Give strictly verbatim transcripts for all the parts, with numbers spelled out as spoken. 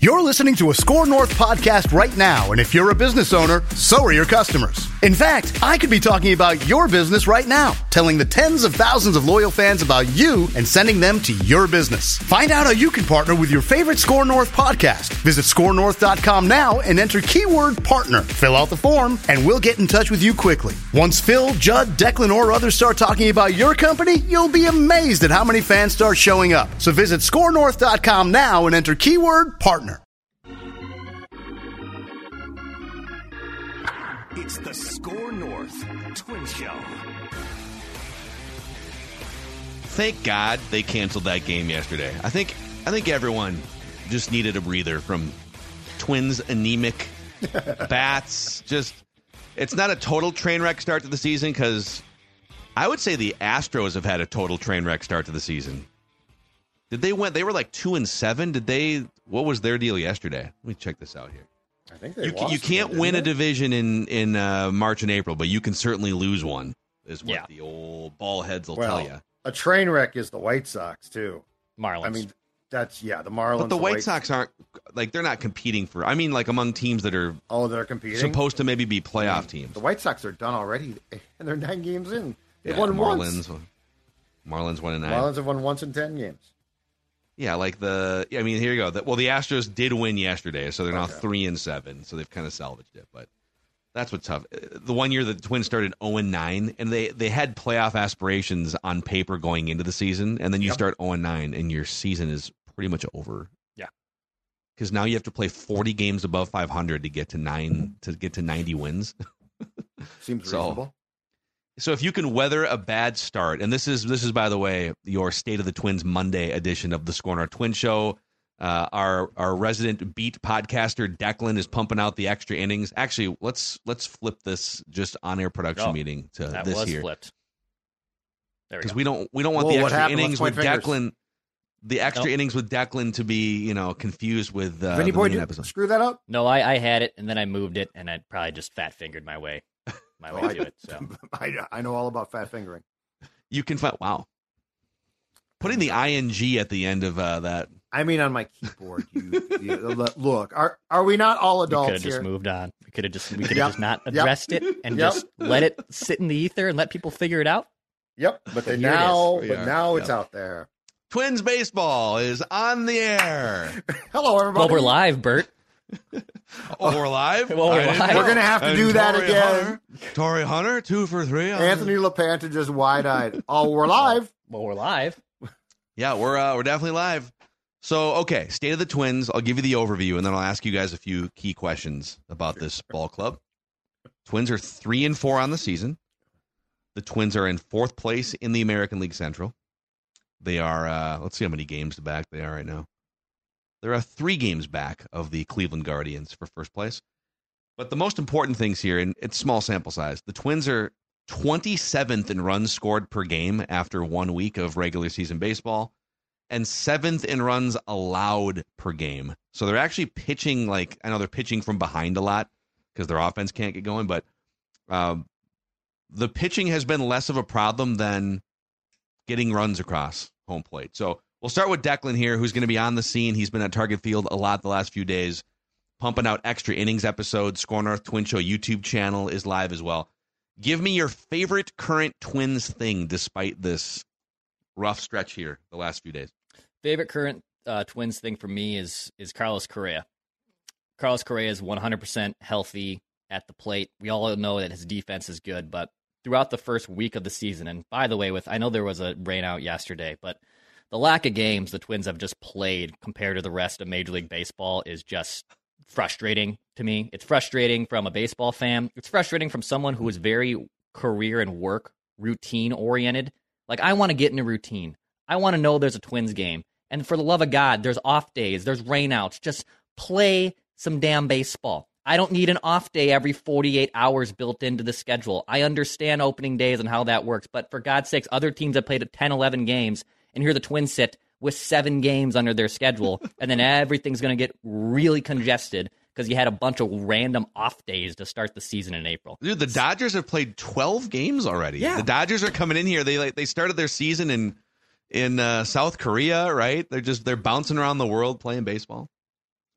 You're listening to a Score North podcast right now, and if you're a business owner, so are your customers. In fact, I could be talking about your business right now, telling the tens of thousands of loyal fans about you and sending them to your business. Find out how you can partner with your favorite Score North podcast. Visit score north dot com now and enter keyword partner. Fill out the form, and we'll get in touch with you quickly. Once Phil, Judd, Declan, or others start talking about your company, you'll be amazed at how many fans start showing up. So visit score north dot com now and enter keyword partner. It's the Score North Twin Show. Thank God they canceled that game yesterday. I think I think everyone just needed a breather from Twins' anemic bats. Just it's not a total train wreck start to the season because I would say the Astros have had a total train wreck start to the season. Did they win? They were like two and seven. Did they? What was their deal yesterday? Let me check this out here. I think they you, lost you can't again, win they? a division in in uh, March and April, but you can certainly lose one. Is what Yeah. the old ball heads will Well, tell you. a train wreck is the White Sox too. Marlins. I mean, that's yeah, the Marlins. But the White White Sox aren't like they're not competing for. I mean, like among teams that are Oh, they're competing. supposed to maybe be playoff teams. The White Sox are done already, and they're nine games in. They've Yeah, won Marlins, once. Marlins won a nine. Marlins have won once in ten games. Yeah, like the. I mean, here you go. The, well, the Astros did win yesterday, so they're now Okay. three and seven. So they've kind of salvaged it, but that's what's tough. The one year the Twins started zero and nine, and they they had playoff aspirations on paper going into the season, and then you Yep. start zero and nine, and your season is pretty much over. Yeah. Because now you have to play forty games above five hundred to get to nine to get to ninety wins. Seems So- reasonable. So if you can weather a bad start, and this is this is by the way your State of the Twins Monday edition of the Score North Twin Show. Uh, our our resident beat podcaster Declan is pumping out the extra innings. Actually, let's let's flip this just on air production Oh, meeting to that this was here flipped. There we because go. we don't we don't want Whoa, the what extra happened? innings Let's with point fingers. Declan. The extra Nope. innings with Declan to be you know confused with uh, Vinny the Boy, main did episode. screw that up. No, I, I had it, and then I moved it, and I probably just fat fingered my way, my way Oh, I- to it. So I, I know all about fat fingering. You can find wow. Putting the ing at the end of uh, that. I mean, on my keyboard. You, you look. Are are we not all we could adults have just here? moved on. We could have just we could have Yep. just not Yep. addressed it and Yep. just let it sit in the ether and let people figure it out. Yep, but then Here it is. now, We but are. now it's Yep. out there. Twins baseball is on the air. Hello, everybody. Well, we're live, Bert. Oh, we're live? Well, we're I didn't live. know. We're gonna have to And do that Torrey again. Hunter, Torrey Hunter, two for three. on- Anthony LaPanta just wide-eyed. Oh, we're live. Well, we're live. Yeah, we're uh, we're definitely live. So, okay, State of the Twins. I'll give you the overview, and then I'll ask you guys a few key questions about this ball club. Twins are three and four on the season. The Twins are in fourth place in the American League Central. They are, uh, let's see how many games back they are right now. There are three games back of the Cleveland Guardians for first place. But the most important things here, and it's small sample size, the Twins are twenty-seventh in runs scored per game after one week of regular season baseball, and seventh in runs allowed per game. So they're actually pitching, like, I know they're pitching from behind a lot because their offense can't get going, but um, the pitching has been less of a problem than getting runs across home plate. So we'll start with Declan here, who's going to be on the scene. He's been at Target Field a lot the last few days, pumping out extra innings episodes. Score North Twin Show YouTube channel is live as well. Give me your favorite current Twins thing despite this rough stretch here the last few days. Favorite current uh, Twins thing for me is is Carlos Correa. Carlos Correa is one hundred percent healthy at the plate. We all know that his defense is good, but throughout the first week of the season, and by the way, with I know there was a rain out yesterday, but the lack of games the Twins have just played compared to the rest of Major League Baseball is just frustrating to me. It's frustrating from a baseball fan. It's frustrating from someone who is very career and work routine oriented. Like, I want to get in a routine. I want to know there's a Twins game. And for the love of God, there's off days, there's rainouts. Just play some damn baseball. I don't need an off day every forty-eight hours built into the schedule. I understand opening days and how that works, but for God's sakes, other teams have played ten, eleven games, and here the Twins sit with seven games under their schedule, and then everything's going to get really congested because you had a bunch of random off days to start the season in April. Dude, the Dodgers have played twelve games already. Yeah. The Dodgers are coming in here. They like they started their season in in uh, South Korea, right? They're just they're bouncing around the world playing baseball.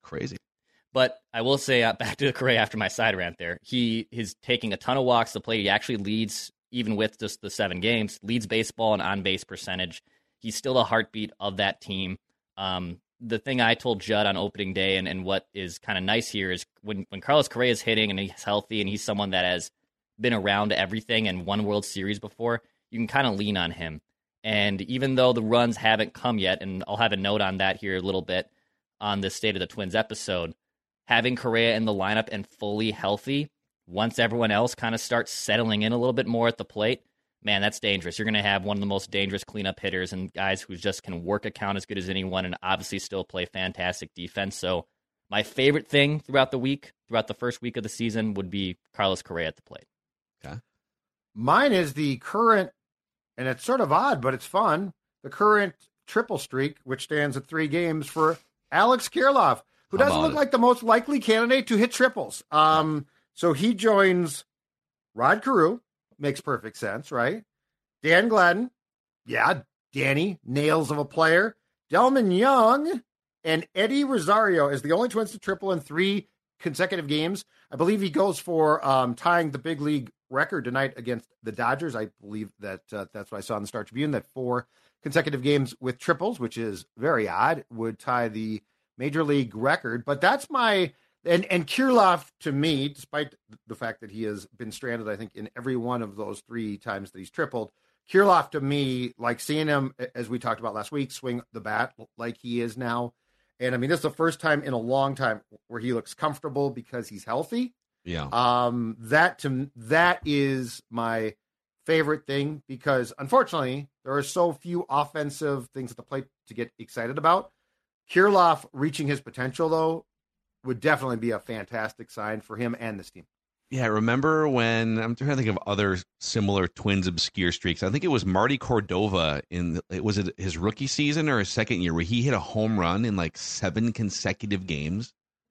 Crazy. But I will say, uh, back to Correa after my side rant there, he is taking a ton of walks to play. He actually leads, even with just the seven games, leads baseball and on-base percentage. He's still the heartbeat of that team. Um, the thing I told Judd on opening day and, and what is kind of nice here is when, when Carlos Correa is hitting and he's healthy and he's someone that has been around everything and won World Series before, you can kind of lean on him. And even though the runs haven't come yet, and I'll have a note on that here a little bit on the State of the Twins episode, having Correa in the lineup and fully healthy, once everyone else kind of starts settling in a little bit more at the plate, man, that's dangerous. You're going to have one of the most dangerous cleanup hitters and guys who just can work a count as good as anyone and obviously still play fantastic defense. So my favorite thing throughout the week, throughout the first week of the season, would be Carlos Correa at the plate. Okay. Mine is the current, and it's sort of odd, but it's fun, the current triple streak, which stands at three games for Alex Kirilloff, who How doesn't about look it? like the most likely candidate to hit triples. Um, so he joins Rod Carew, makes perfect sense, right? Dan Gladden, yeah, Danny, nails of a player. Delman Young and Eddie Rosario is the only Twins to triple in three consecutive games. I believe he goes for um, tying the big league record tonight against the Dodgers. I believe that uh, that's what I saw in the Star Tribune, that four consecutive games with triples, which is very odd, would tie the major league record. But that's my, and, and Kirilloff, to me, despite the fact that he has been stranded, I think, in every one of those three times that he's tripled, Kirilloff, to me, like seeing him, as we talked about last week, swing the bat like he is now. And I mean, this is the first time in a long time where he looks comfortable because he's healthy. Yeah. Um, that to that is my favorite thing, because unfortunately there are so few offensive things at the plate to get excited about. Kirilloff reaching his potential, though, would definitely be a fantastic sign for him and this team. Yeah, remember when, I'm trying to think of other similar Twins obscure streaks. I think it was Marty Cordova in, was it his rookie season or his second year, where he hit a home run in like seven consecutive games?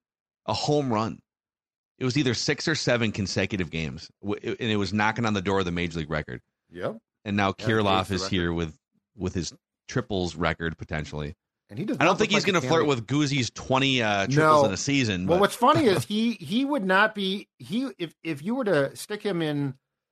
A home run. It was either six or seven consecutive games, and it was knocking on the door of the major league record. Yep. And now Yeah, Kirilloff the is record. here with, with his triples record potentially. And he does. I don't not think look he's like going to a flirt candidate. with Guzzi's twenty uh, triples No. in a season. Well, but- what's funny is he he would not be he if if you were to stick him in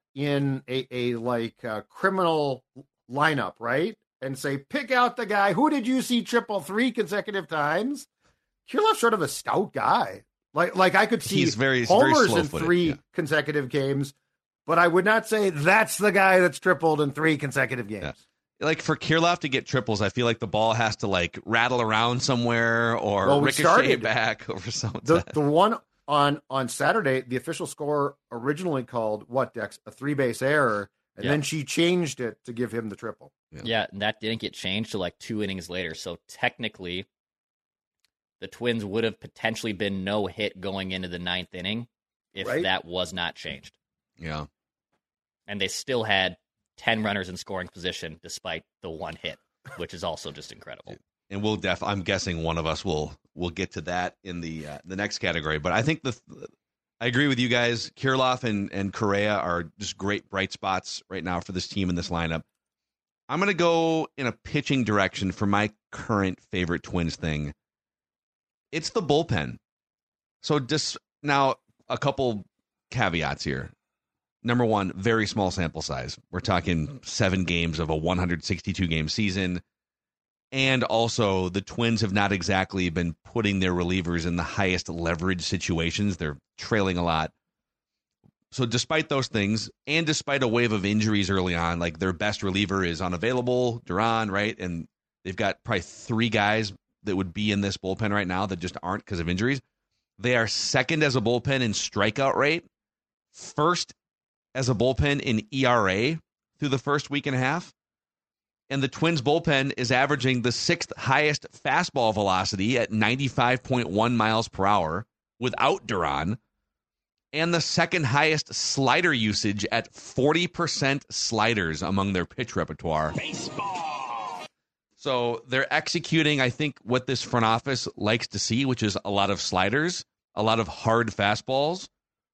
in a, a like uh, criminal lineup, right, and say pick out the guy who did you see triple three consecutive times. Kirilloff's sort of a stout guy. Like like I could see He's very- he's very homers in slow-footed, three yeah. consecutive games, but I would not say that's the guy that's tripled in three consecutive games. Yeah. Like for Kirilloff to get triples, I feel like the ball has to like rattle around somewhere or Well, we ricochet started- back over something. The the one on on Saturday, the official score originally called what, Dex? A three base error, and Yeah. then she changed it to give him the triple. Yeah. Yeah, and that didn't get changed till like two innings later. So technically, the Twins would have potentially been no hit going into the ninth inning if Right. that was not changed. yeah. And they still had ten runners in scoring position despite the one hit, which is also just incredible. And we'll def I'm guessing one of us will will get to that in the uh, the next category. But I think the I agree with you guys. Kirilloff and, and Correa are just great bright spots right now for this team in this lineup. I'm going to go in a pitching direction for my current favorite Twins thing. It's the bullpen. So just now, a couple caveats here. Number one, very small sample size. We're talking seven games of a one hundred sixty-two game season. And also, the Twins have not exactly been putting their relievers in the highest leverage situations. They're trailing a lot. So despite those things, and despite a wave of injuries early on, like their best reliever is unavailable, Duran, right? And they've got probably three guys that would be in this bullpen right now that just aren't because of injuries. They are second as a bullpen in strikeout rate, first as a bullpen in E R A through the first week and a half. And the Twins bullpen is averaging the sixth highest fastball velocity at ninety-five point one miles per hour without Duran, and the second highest slider usage at forty percent sliders among their pitch repertoire. Baseball. So they're executing, I think, what this front office likes to see, which is a lot of sliders, a lot of hard fastballs,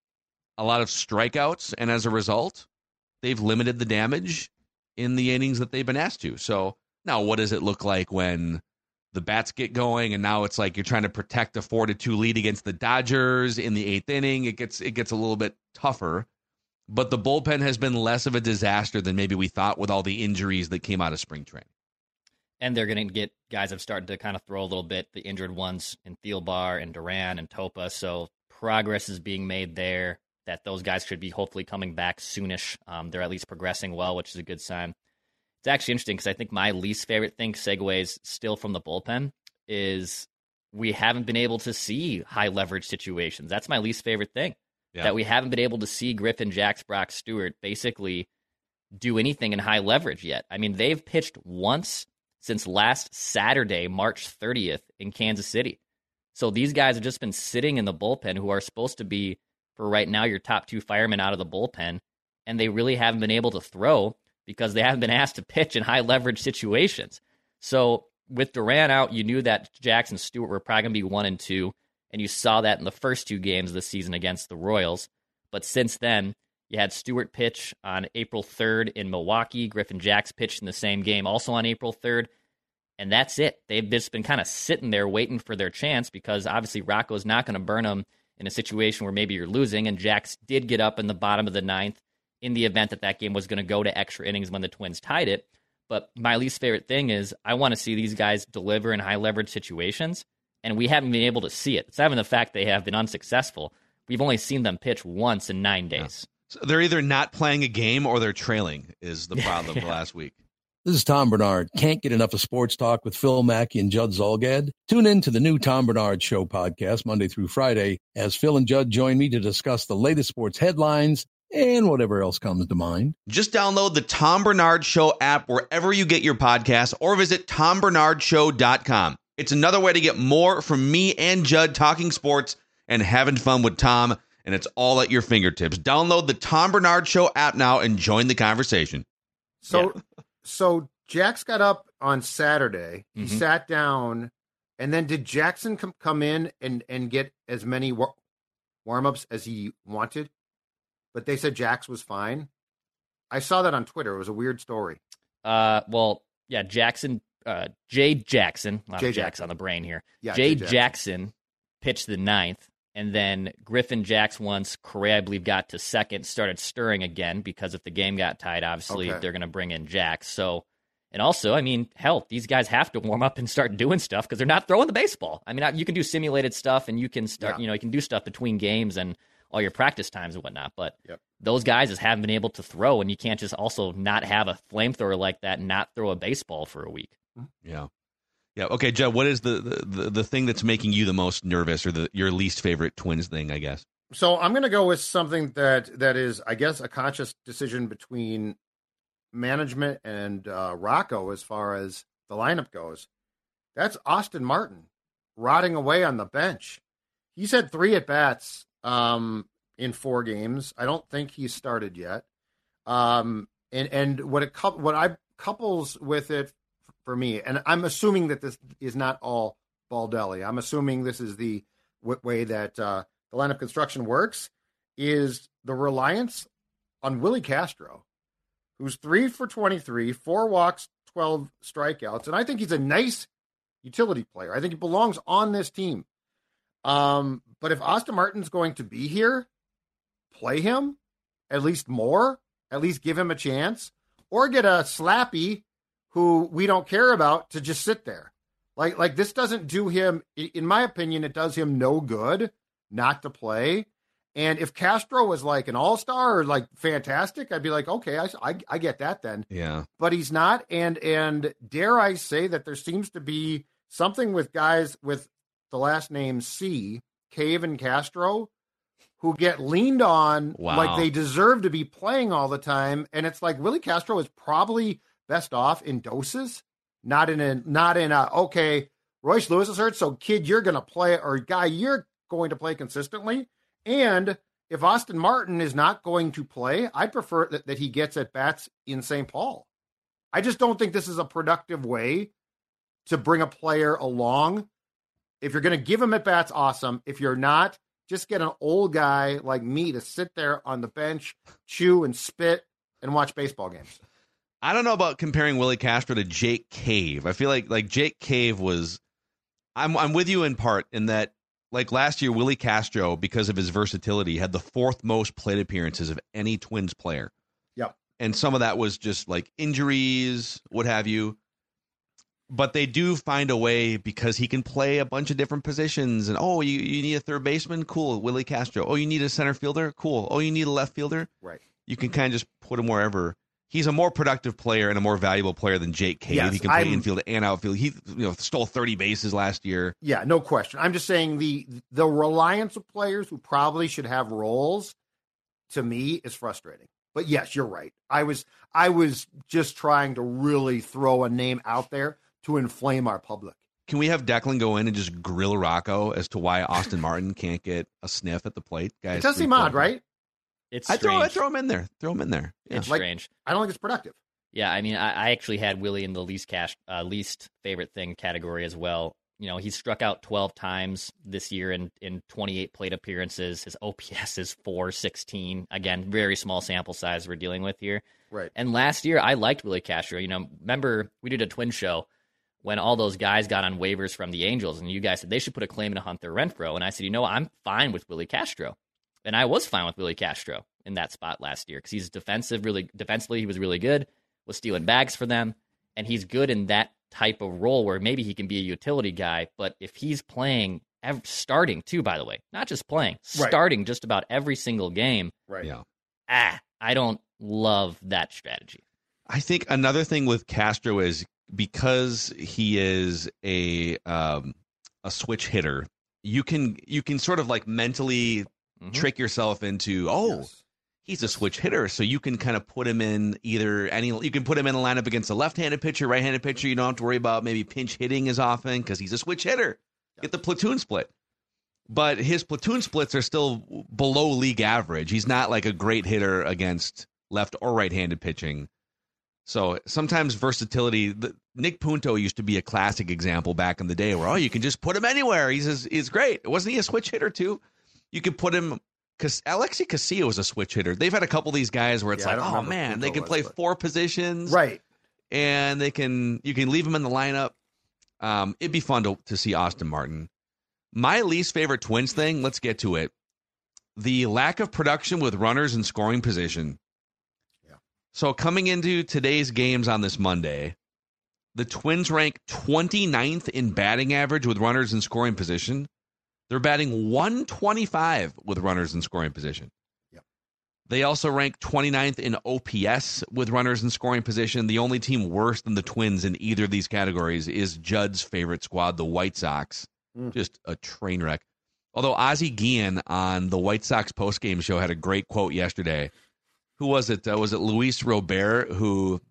a lot of strikeouts, and as a result, they've limited the damage in the innings that they've been asked to. So now what does it look like when the bats get going, and now it's like you're trying to protect a four to two lead against the Dodgers in the eighth inning. It gets it gets a little bit tougher, but the bullpen has been less of a disaster than maybe we thought with all the injuries that came out of spring training. And they're going to get guys have started to kind of throw a little bit, the injured ones in Thielbar and Duran and Topa. So progress is being made there, that those guys should be hopefully coming back soonish. Um, they're at least progressing well, which is a good sign. It's actually interesting because I think my least favorite thing, segues still from the bullpen, is we haven't been able to see high leverage situations. That's my least favorite thing, yeah. that we haven't been able to see Griffin, Jax, Brock, Stewart basically do anything in high leverage yet. I mean, they've pitched once since last Saturday, March thirtieth in Kansas City. So these guys have just been sitting in the bullpen who are supposed to be, for right now, your top two firemen out of the bullpen, and they really haven't been able to throw because they haven't been asked to pitch in high leverage situations. So with Duran out, you knew that Jackson Stewart were probably going to be one and two, and you saw that in the first two games of the season against the Royals. But since then, you had Stewart pitch on April third in Milwaukee. Griffin Jax pitched in the same game also on April third. And that's it. They've just been kind of sitting there waiting for their chance because obviously Rocco's not going to burn them in a situation where maybe you're losing. And Jax did get up in the bottom of the ninth in the event that that game was going to go to extra innings when the Twins tied it. But my least favorite thing is I want to see these guys deliver in high leverage situations, and we haven't been able to see it. It's not even the fact they have been unsuccessful. We've only seen them pitch once in nine days. Yeah. So they're either not playing a game or they're trailing is the problem yeah. last week. This is Tom Bernard. Can't get enough of sports talk with Phil Mackey and Judd Zolgad? Tune in to the new Tom Bernard Show podcast Monday through Friday as Phil and Judd join me to discuss the latest sports headlines and whatever else comes to mind. Just download the Tom Bernard Show app wherever you get your podcasts or visit tom bernard show dot com. It's another way to get more from me and Judd talking sports and having fun with Tom, and it's all at your fingertips. Download the Tom Bernard Show app now and join the conversation. So, yeah. so Jax got up on Saturday. He mm-hmm. sat down, and then did Jackson com- come in and, and get as many war- warm-ups as he wanted? But they said Jax was fine. I saw that on Twitter. It was a weird story. Uh, well, yeah, Jackson, uh, Jay Jackson, a lot Jay of Jax Jackson. on the brain here. Yeah, Jay, Jay Jackson. Jackson pitched the ninth, and then Griffin Jax once, Correa, I believe, got to second, started stirring again because if the game got tied, obviously okay. they're going to bring in Jax. So, and also, I mean, hell, these guys have to warm up and start doing stuff because they're not throwing the baseball. I mean, you can do simulated stuff, and you can start, yeah. you know, you can do stuff between games and all your practice times and whatnot, but yep. those guys just haven't been able to throw, and you can't just also not have a flamethrower like that and not throw a baseball for a week. Yeah. Yeah. Okay, Joe, what is the, the, the, the thing that's making you the most nervous or the your least favorite Twins thing, I guess? So I'm going to go with something that that is, I guess, a conscious decision between management and uh, Rocco as far as the lineup goes. That's Austin Martin rotting away on the bench. He's had three at-bats um, in four games. I don't think he's started yet. Um, and and what it what I couples with it for me, and I'm assuming that this is not all Baldelli. I'm assuming this is the w- way that uh, the lineup construction works, is the reliance on Willie Castro, who's three for twenty-three, four walks, twelve strikeouts, and I think he's a nice utility player. I think he belongs on this team. Um, but if Austin Martin's going to be here, play him at least more, at least give him a chance, or get a Slappy who we don't care about to just sit there. Like, like this doesn't do him, in my opinion, it does him no good not to play. And if Castro was like an all-star or like fantastic, I'd be like, okay, I, I, I get that then. Yeah. But he's not. And, and dare I say that there seems to be something with guys with the last name C, Cave and Castro, who get leaned on wow. like they deserve to be playing all the time. And it's like Willie Castro is probably best off in doses, not in a, not in a, okay, Royce Lewis is hurt, so kid, you're going to play, or guy, you're going to play consistently. And if Austin Martin is not going to play, I prefer that, that he gets at bats in Saint Paul. I just don't think this is a productive way to bring a player along. If you're going to give him at bats, awesome. If you're not, just get an old guy like me to sit there on the bench, chew and spit, and watch baseball games. I don't know about comparing Willie Castro to Jake Cave. I feel like like Jake Cave was. I'm I'm with you in part in that. Like last year, Willie Castro, because of his versatility, had the fourth most plate appearances of any Twins player. Yep. And some of that was just like injuries, what have you. But they do find a way because he can play a bunch of different positions. And, oh, you, you need a third baseman? Cool, Willie Castro. Oh, you need a center fielder? Cool. Oh, you need a left fielder? Right. You can kind of just put him wherever. He's a more productive player and a more valuable player than Jake Cave. Yes, he can play I'm, infield and outfield. He you know stole thirty bases last year. Yeah, no question. I'm just saying the the reliance of players who probably should have roles, to me, is frustrating. But yes, you're right. I was I was just trying to really throw a name out there to inflame our public. Can we have Declan go in and just grill Rocco as to why Austin Martin can't get a sniff at the plate? Guys, it does seem odd, right? It's I throw, I strange. throw him in there. Throw him in there. Yeah. It's Like- strange. I don't think it's productive. Yeah, I mean, I, I actually had Willie in the least cash, uh, least favorite thing category as well. You know, he struck out twelve times this year in, in twenty-eight plate appearances. His O P S is four sixteen. Again, very small sample size we're dealing with here. Right. And last year, I liked Willie Castro. You know, remember we did a twin show when all those guys got on waivers from the Angels, and you guys said they should put a claim to Hunter Renfroe. And I said, you know what, I'm fine with Willie Castro. And I was fine with Willie Castro in that spot last year because he's defensive, really defensively, he was really good, was stealing bags for them, and he's good in that type of role where maybe he can be a utility guy. But if he's playing, ev- starting too, by the way, not just playing, Right. starting just about every single game, Right. Yeah. ah, I don't love that strategy. I think another thing with Castro is because he is a um, a switch hitter, you can you can sort of like mentally Mhm. trick yourself into, oh, Yes. he's a switch hitter, so you can kind of put him in either any. You can put him in a lineup against a left-handed pitcher, right-handed pitcher. You don't have to worry about maybe pinch hitting as often because he's a switch hitter. Get the platoon split, but his platoon splits are still below league average. He's not like a great hitter against left or right-handed pitching. So sometimes versatility. The, Nick Punto used to be a classic example back in the day where oh, you can just put him anywhere. He's he's great. Wasn't he a switch hitter too? You could put him. Because Alexi Castillo is a switch hitter. They've had a couple of these guys where it's Yeah, I like, don't oh remember man, who they it can was, play but- four positions, Right. and they can you can leave them in the lineup. Um, it'd be fun to to see Austin Martin. My least favorite Twins thing. Let's get to it. The lack of production with runners in scoring position. Yeah. So coming into today's games on this Monday, the Twins rank twenty-ninth in batting average with runners in scoring position. They're batting one twenty-five with runners in scoring position. Yep. They also rank twenty-ninth in O P S with runners in scoring position. The only team worse than the Twins in either of these categories is Judd's favorite squad, the White Sox. Mm. Just a train wreck. Although Ozzie Guillen on the White Sox postgame show had a great quote yesterday. Who was it? Uh, was it Luis Robert who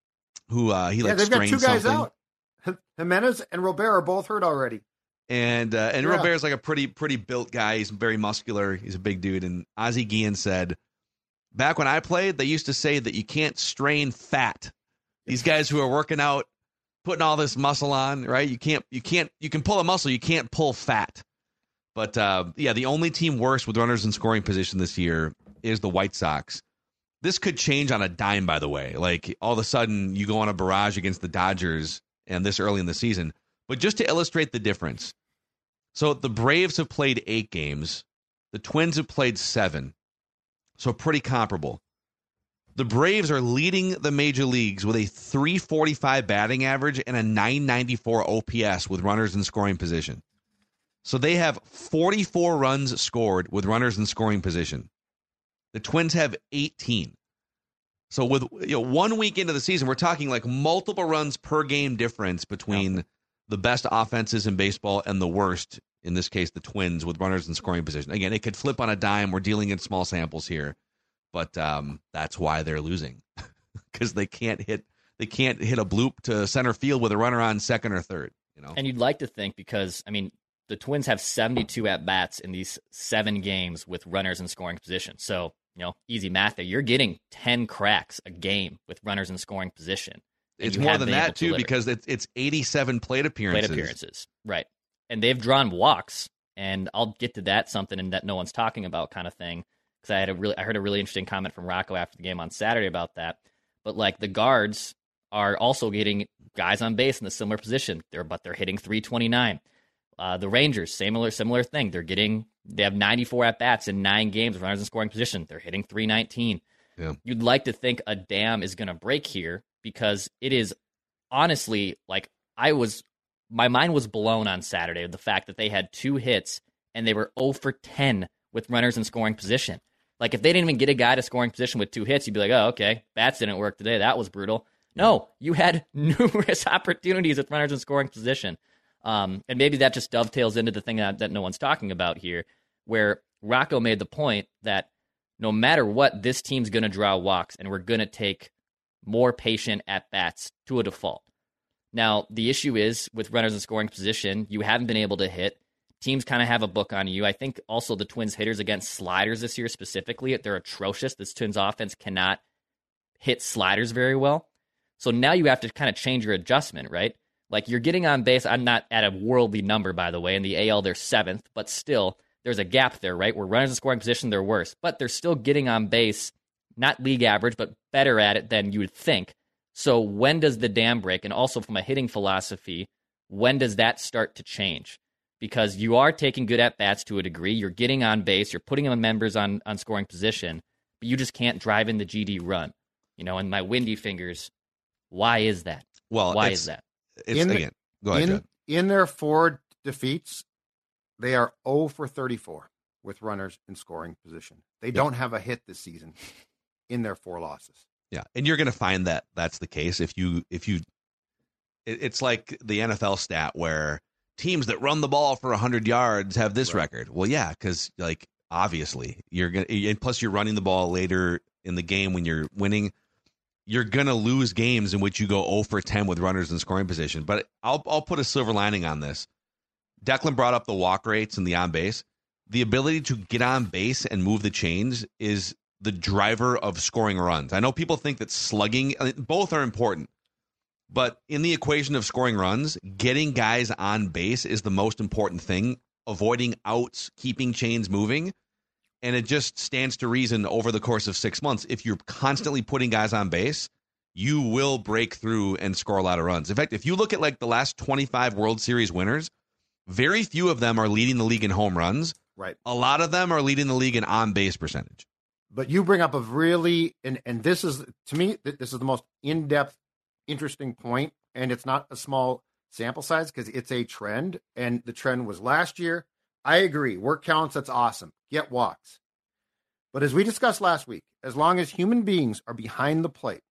who uh, he Yeah, like they've got strained two guys something? out. H- Jimenez and Robert are both hurt already. And uh, and Yeah. Robert's like a pretty pretty built guy. He's very muscular. He's a big dude. And Ozzie Guillen said, back when I played, they used to say that you can't strain fat. These guys who are working out, putting all this muscle on, right? You can't you can't you can pull a muscle, you can't pull fat. But uh, yeah, the only team worse with runners in scoring position this year is the White Sox. This could change on a dime, by the way. Like all of a sudden, you go on a barrage against the Dodgers, and this early in the season. But just to illustrate the difference, so the Braves have played eight games, the Twins have played seven, so pretty comparable. The Braves are leading the major leagues with a three forty-five batting average and a nine ninety-four O P S with runners in scoring position. So they have forty-four runs scored with runners in scoring position. The Twins have eighteen. So with you know, one week into the season, we're talking like multiple runs per game difference between yep. the best offenses in baseball and the worst, in this case, the Twins with runners in scoring position. Again, it could flip on a dime. We're dealing in small samples here, but um, that's why they're losing because they can't hit they can't hit a bloop to center field with a runner on second or third. You know, and you'd like to think because I mean the Twins have seventy-two at bats in these seven games with runners in scoring position. So you know, easy math there. You're getting ten cracks a game with runners in scoring position. It's more than that, too, because it's it's eighty-seven plate appearances. Plate appearances, right. And they've drawn walks, and I'll get to that, something and that no one's talking about kind of thing, because I had a really, I heard a really interesting comment from Rocco after the game on Saturday about that. but like the guards are also getting guys on base in a similar position. They're but they're hitting three twenty-nine. Uh, the Rangers, similar similar thing. They're getting they have ninety-four at bats in nine games, runners in scoring position. They're hitting three nineteen. Yeah. You'd like to think a dam is going to break here because it is honestly like I was my mind was blown on Saturday with the fact that they had two hits and they were zero for ten with runners in scoring position. Like if they didn't even get a guy to scoring position with two hits, you'd be like, oh, okay, bats didn't work today. That was brutal. No, you had numerous opportunities with runners in scoring position. Um, and maybe that just dovetails into the thing that, that no one's talking about here, where Rocco made the point that no matter what, this team's going to draw walks, and we're going to take more patient at-bats to a default. Now, the issue is, with runners in scoring position, you haven't been able to hit. Teams kind of have a book on you. I think also the Twins hitters against sliders this year specifically, they're atrocious. This Twins offense cannot hit sliders very well. So now you have to kind of change your adjustment, right? Like you're getting on base. I'm not at a worldly number, by the way. In the A L, they're seventh, but still there's a gap there, right? Where runners in scoring position, they're worse, but they're still getting on base, not league average, but better at it than you would think. So when does the dam break? And also from a hitting philosophy, when does that start to change? Because you are taking good at-bats to a degree. You're getting on base. You're putting them members on, on scoring position, but you just can't drive in the G D run. You know, and my windy fingers, why is that? Well, why is that? It's, in, again, go ahead, in, Judd. in their four defeats, they are zero for thirty-four with runners in scoring position. They Yep. don't have a hit this season in their four losses. Yeah, and you're going to find that that's the case if you if you. It, it's like the N F L stat where teams that run the ball for one hundred yards have this Right. record. Well, yeah, because like obviously you're gonna, and plus you're running the ball later in the game when you're winning. You're going to lose games in which you go zero for ten with runners in scoring position. But I'll I'll put a silver lining on this. Declan brought up the walk rates and the on base. The ability to get on base and move the chains is the driver of scoring runs. I know people think that slugging, both are important. But in the equation of scoring runs, getting guys on base is the most important thing. Avoiding outs, keeping chains moving. And it just stands to reason over the course of six months, if you're constantly putting guys on base, you will break through and score a lot of runs. In fact, if you look at like the last twenty-five World Series winners, very few of them are leading the league in home runs. Right. A lot of them are leading the league in on-base percentage. But you bring up a really, and, and this is, to me, th- this is the most in-depth, interesting point, and it's not a small sample size because it's a trend, and the trend was last year. I agree. Work counts, that's awesome. Get walks. But as we discussed last week, as long as human beings are behind the plate,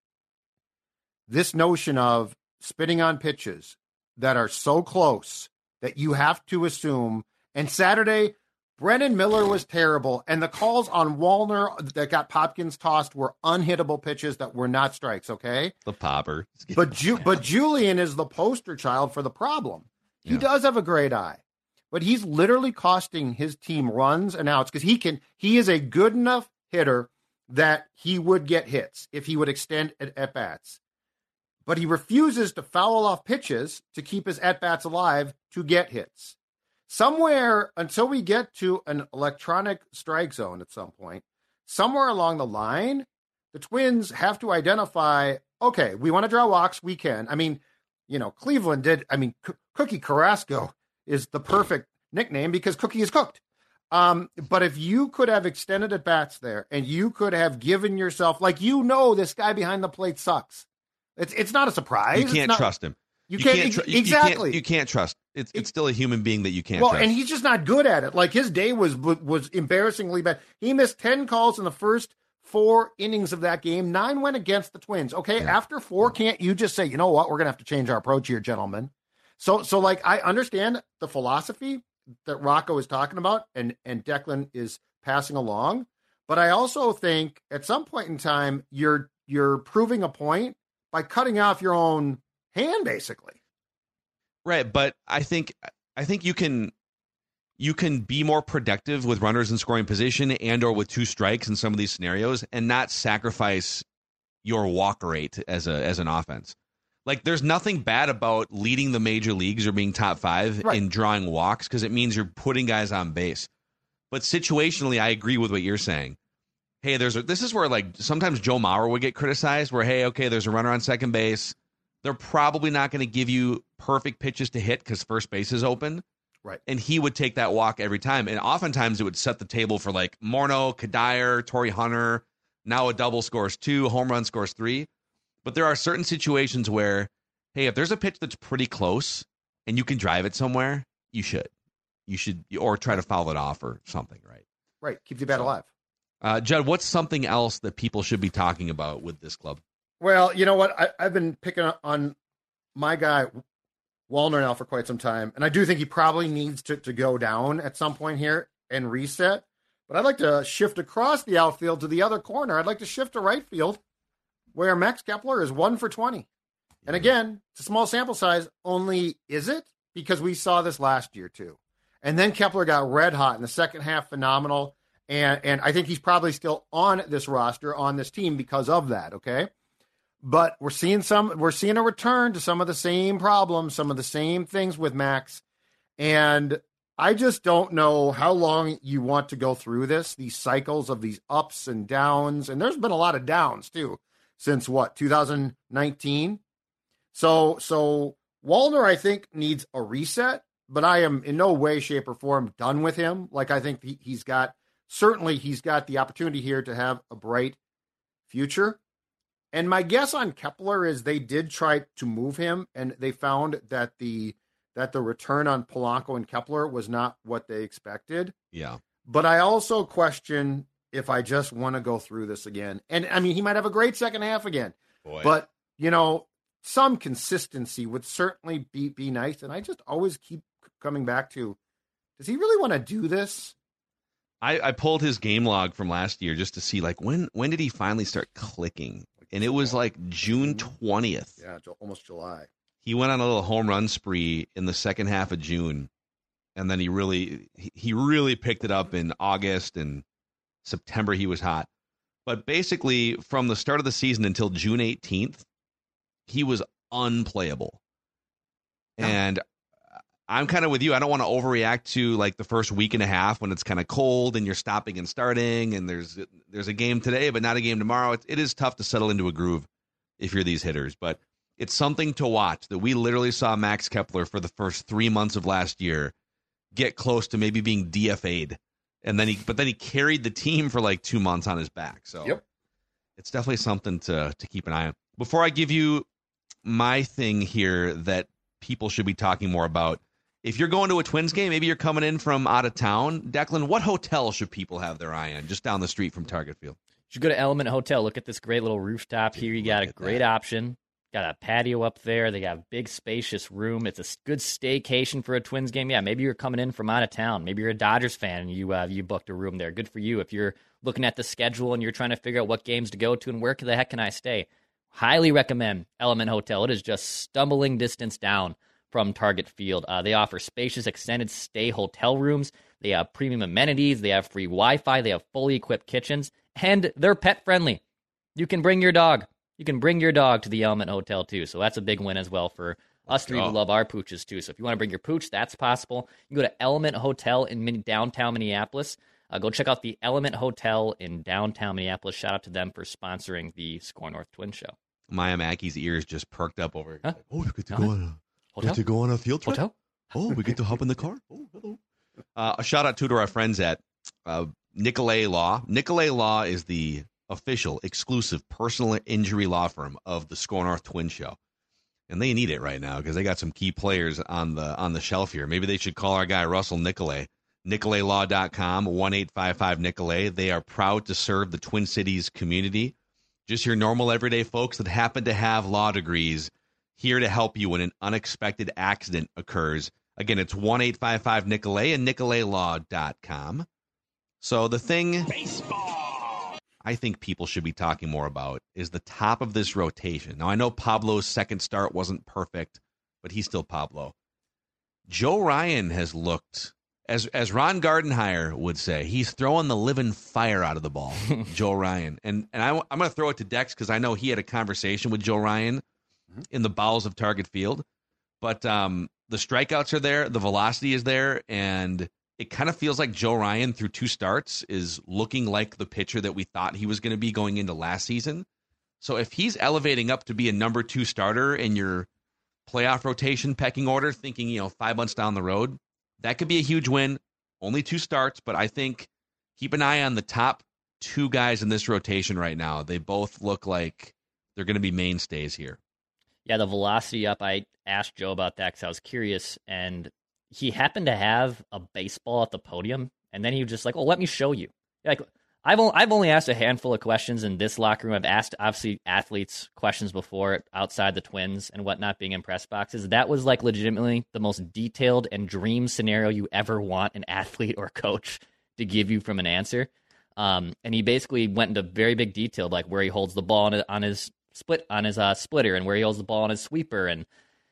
this notion of spitting on pitches that are so close that you have to assume, and Saturday, Brennan Miller was terrible, and the calls on Wallner that got Popkins tossed were unhittable pitches that were not strikes, okay? The popper. But Ju- but Julian is the poster child for the problem. He Yeah. does have a great eye. But he's literally costing his team runs and outs because he can. He is a good enough hitter that he would get hits if he would extend at, at bats. But he refuses to foul off pitches to keep his at bats alive to get hits. Somewhere until we get to an electronic strike zone at some point, somewhere along the line, the Twins have to identify. Okay, we want to draw walks. We can. I mean, you know, Cleveland did. I mean, C- Cookie Carrasco is the perfect nickname because Cookie is cooked. Um, but if you could have extended at bats there and you could have given yourself, like, you know, this guy behind the plate sucks. It's it's not a surprise. You can't It's not, trust him. You, You can't, can't ex- tr- you- you exactly. can't- You can't trust. It's it's still a human being that you can't well, trust. and he's just not good at it. Like his day was was embarrassingly bad. He missed ten calls in the first four innings of that game. Nine went against the Twins. Okay, Yeah. after four, can't you just say, you know what, we're gonna have to change our approach here, gentlemen? So, so like I understand the philosophy that Rocco is talking about, and and Declan is passing along, but I also think at some point in time you're you're proving a point by cutting off your own hand, basically. Right, but I think I think you can you can be more productive with runners in scoring position and or with two strikes in some of these scenarios and not sacrifice your walk rate as a as an offense. Like, there's nothing bad about leading the major leagues or being top five Right. in drawing walks because it means you're putting guys on base. But situationally, I agree with what you're saying. hey, there's a, this is where like sometimes Joe Mauer would get criticized where, hey, okay, there's a runner on second base. They're probably not going to give you perfect pitches to hit because first base is open. Right. And he would take that walk every time. And oftentimes it would set the table for like Morneau, Kadire, Torrey Hunter. Now a double scores two, a home run scores three. But there are certain situations where, hey, if there's a pitch that's pretty close and you can drive it somewhere, you should. You should, or try to foul it off or something, right? Right. Keep the bat So, alive. Uh, Judd, what's something else that people should be talking about with this club? Well, you know what? I, I've been picking up on my guy, Wallner, now for quite some time. And I do think he probably needs to, to go down at some point here and reset. But I'd like to shift across the outfield to the other corner. I'd like to shift to right field where Max Kepler is one for twenty. And again, it's a small sample size. Only is it? Because we saw this last year too. And then Kepler got red hot in the second half, phenomenal. And and I think he's probably still on this roster, on this team because of that, okay? But we're seeing some we're seeing a return to some of the same problems, some of the same things with Max. And I just don't know how long you want to go through this, these cycles of these ups and downs. And there's been a lot of downs too, since what, two thousand nineteen? So so Wallner, I think, needs a reset, but I am in no way, shape, or form done with him. Like, I think he, he's got, certainly he's got the opportunity here to have a bright future. And my guess on Kepler is they did try to move him, and they found that the that the return on Polanco and Kepler was not what they expected. Yeah. But I also question if I just want to go through this again. And, I mean, he might have a great second half again. Boy. But, you know, some consistency would certainly be, be nice. And I just always keep coming back to, does he really want to do this? I, I pulled his game log from last year just to see, like, when when did he finally start clicking? And it was like June twentieth. Yeah, almost July. He went on a little home run spree in the second half of June, and then he really he really picked it up in August and September. He was hot. But basically, from the start of the season until June eighteenth, he was unplayable. Yeah. And I'm kind of with you. I don't want to overreact to like the first week and a half when it's kind of cold and you're stopping and starting and there's there's a game today but not a game tomorrow. It, it is tough to settle into a groove if you're these hitters, but it's something to watch that we literally saw Max Kepler for the first three months of last year get close to maybe being D F A'd, and then he but then he carried the team for like two months on his back. So yep. It's definitely something to to keep an eye on. Before I give you my thing here that people should be talking more about. If you're going to a Twins game, maybe you're coming in from out of town, Declan, what hotel should people have their eye on just down the street from Target Field? You should go to Element Hotel. Look at this great little rooftop here. You got a great that. option. Got a patio up there. They got a big, spacious room. It's a good staycation for a Twins game. Yeah, maybe you're coming in from out of town. Maybe you're a Dodgers fan and you uh, you booked a room there. Good for you. If you're looking at the schedule and you're trying to figure out what games to go to and where the heck can I stay, highly recommend Element Hotel. It is just stumbling distance down from Target Field. Uh, they offer spacious extended stay hotel rooms. They have premium amenities. They have free Wi-Fi. They have fully equipped kitchens. And they're pet friendly. You can bring your dog. You can bring your dog to the Element Hotel too. So that's a big win as well for us three who love our pooches too. So if you want to bring your pooch, that's possible. You can go to Element Hotel in mini- downtown Minneapolis. Uh, go check out the Element Hotel in downtown Minneapolis. Shout out to them for sponsoring the Score North Twin Show. Maya Mackey's ears just perked up over. Huh? Oh, we get to No. go on a Hotel? get to go on a field trip. Hotel? Oh, we get to hop in the car. Oh, hello. Uh, a shout out to, to our friends at uh, Nicolay Law. Nicolay Law is the official, exclusive personal injury law firm of the Score North Twin Show, and they need it right now because they got some key players on the on the shelf here. Maybe they should call our guy Russell Nicolay. Nicolay Law dot com, one eight five five Nicolay. They are proud to serve the Twin Cities community. Just your normal everyday folks that happen to have law degrees, here to help you when an unexpected accident occurs. Again, it's one eight five five Nicolay and Nicolay Law dot com. So the thing Baseball. I think people should be talking more about is the top of this rotation. Now, I know Pablo's second start wasn't perfect, but he's still Pablo. Joe Ryan has looked, as as Ron Gardenhire would say, he's throwing the living fire out of the ball, Joe Ryan. And, and I, I'm going to throw it to Dex because I know he had a conversation with Joe Ryan in the bowels of Target Field. But um, the strikeouts are there, the velocity is there, and it kind of feels like Joe Ryan through two starts is looking like the pitcher that we thought he was going to be going into last season. So if he's elevating up to be a number two starter in your playoff rotation pecking order, thinking, you know, five months down the road, that could be a huge win. Only two starts, but I think keep an eye on the top two guys in this rotation right now. They both look like they're going to be mainstays here. Yeah, the velocity up, I asked Joe about that because I was curious, and he happened to have a baseball at the podium, and then he was just like, oh, let me show you. Like, I've only, I've only asked a handful of questions in this locker room. I've asked, obviously, athletes questions before outside the Twins and whatnot, being in press boxes. That was, like, legitimately the most detailed and dream scenario you ever want an athlete or coach to give you from an answer. Um, and he basically went into very big detail, like where he holds the ball on, on his split on his uh, splitter and where he holds the ball on his sweeper. And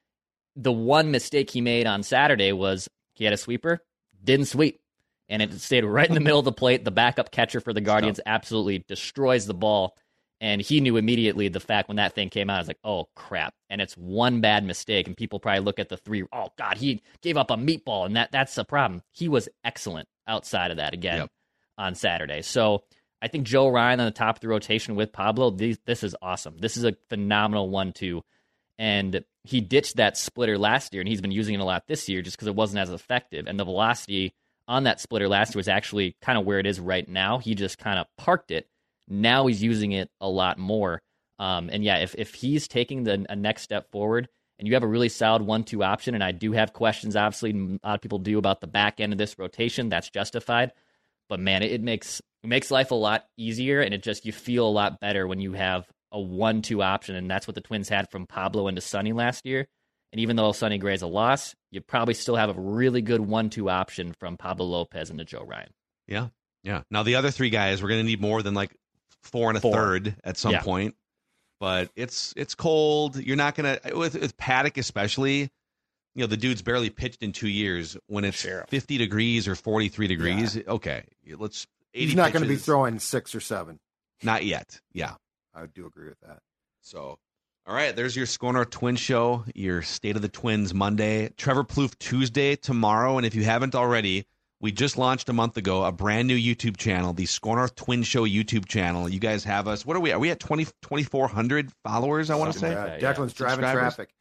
the one mistake he made on Saturday was he had a sweeper, didn't sweep. And it stayed right in the middle of the plate. The backup catcher for the Guardians Stop. absolutely destroys the ball. And he knew immediately the fact when that thing came out, I was like, oh, crap. And it's one bad mistake. And people probably look at the three, oh, God, he gave up a meatball. And that that's the problem. He was excellent outside of that again yep. on Saturday. So I think Joe Ryan on the top of the rotation with Pablo, these, this is awesome. This is a phenomenal one two. And he ditched that splitter last year, and he's been using it a lot this year just because it wasn't as effective. And the velocity on that splitter last year was actually kind of where it is right now. He just kind of parked it. Now he's using it a lot more. Um, and yeah, if, if he's taking the a next step forward and you have a really solid one two option, and I do have questions, obviously, a lot of people do about the back end of this rotation, that's justified. But man, it, it makes it makes life a lot easier, and it just, you feel a lot better when you have a one two option, and that's what the Twins had from Pablo into Sonny last year. And even though Sonny Gray's a loss, you probably still have a really good one two option from Pablo Lopez into Joe Ryan. Yeah, yeah. Now, the other three guys, we're going to need more than like four and a Four. third at some yeah. point. But it's it's cold. You're not going to, with, with Paddock especially, you know, the dude's barely pitched in two years. When it's sure. fifty degrees or forty-three degrees, yeah. okay, let's eighty He's not going to be throwing six or seven. Not yet, yeah. I do agree with that. So, all right, there's your Score North Twin Show, your State of the Twins Monday, Trevor Plouffe Tuesday tomorrow. And if you haven't already, we just launched a month ago a brand new YouTube channel, the Score North Twin Show YouTube channel. You guys have us. What are we? Are we at twenty, twenty-four hundred followers, I want to say? Yeah, Declan's yeah. driving traffic.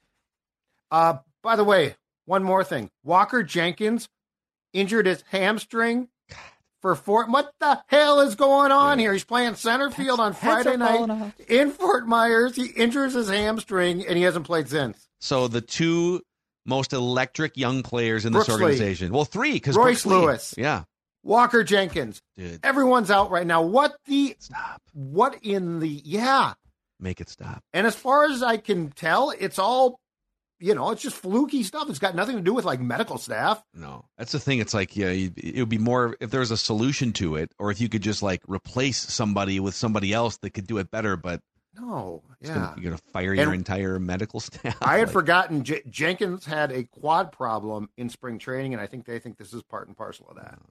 Uh, by the way, one more thing. Walker Jenkins injured his hamstring for four. What the hell is going on yeah. here? He's playing center field on Friday night in Fort Myers. He injures his hamstring, and he hasn't played since. So the two most electric young players in Brooks this organization. Lee. Well, three, because Royce Lewis. Yeah. Walker Jenkins. Dude. Everyone's out right now. What the? Stop. What in the? Yeah. Make it stop. And as far as I can tell, it's all, you know, it's just fluky stuff. It's got nothing to do with like medical staff. No, that's the thing. It's like, yeah, it would be more if there was a solution to it, or if you could just like replace somebody with somebody else that could do it better. But no, yeah, gonna, you're going to fire your and entire medical staff. I had like, forgotten J- Jenkins had a quad problem in spring training, and I think they think this is part and parcel of that.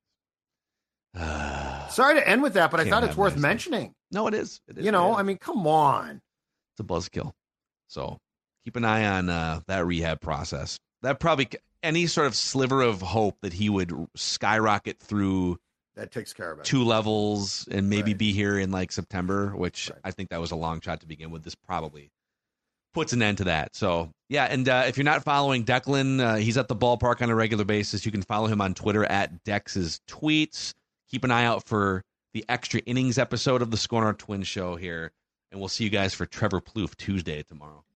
Oh, uh, Sorry to end with that, but I thought it's worth nice mentioning. No, it is. It is. You know, I mean, come on. It's a buzzkill. So keep an eye on uh, that rehab process. That probably any sort of sliver of hope that he would skyrocket through that takes care of it. Two levels and maybe right. be here in like September, which right. I think that was a long shot to begin with. This probably puts an end to that. So yeah, and uh, if you're not following Declan, uh, he's at the ballpark on a regular basis. You can follow him on Twitter at Dex's Tweets. Keep an eye out for the extra innings episode of the Score North Twins show here, and we'll see you guys for Trevor Plouffe Tuesday tomorrow.